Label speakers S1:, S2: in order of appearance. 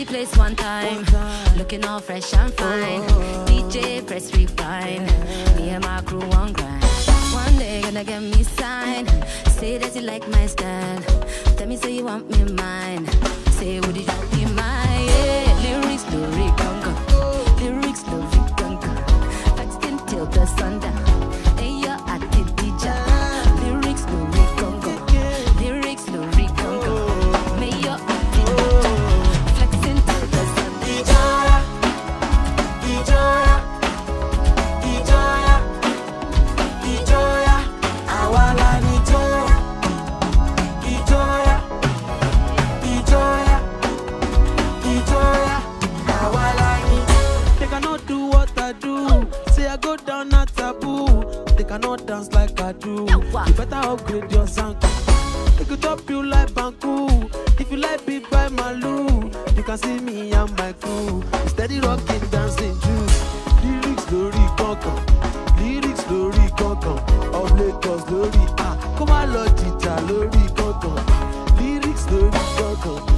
S1: the place one time. Looking all fresh and fine. DJ press refine. Me and my crew on grind. One day gonna get me signed. Say that you like my style. Tell me say you want me mine. Say would you be mine? Yeah. Lyrics glory conquer. Lyrics glory conquer. Texting till the sundown. Hey, you're at the teacher. Lyrics glory conquer. Lyrics glory conquer. May you're at the teacher. Flexing till the sundown.
S2: Ijoya, Ijoya, Ijoya, Ijoya, awala ni Ijoya, Ijoya, Ijoya, Ijoya, awala ni. They cannot do what I do. Say I go down not taboo. They cannot dance like I do. You better upgrade your sound. They could top you like Banku. If you like big by Malu, you can see me and my crew. Steady rocking, dancing juice. Lyrics glory conquer. Lyrics glory conquer. Of Lagos glory. Come on, Lord, Tita, glory conquer. Lyrics glory conquer.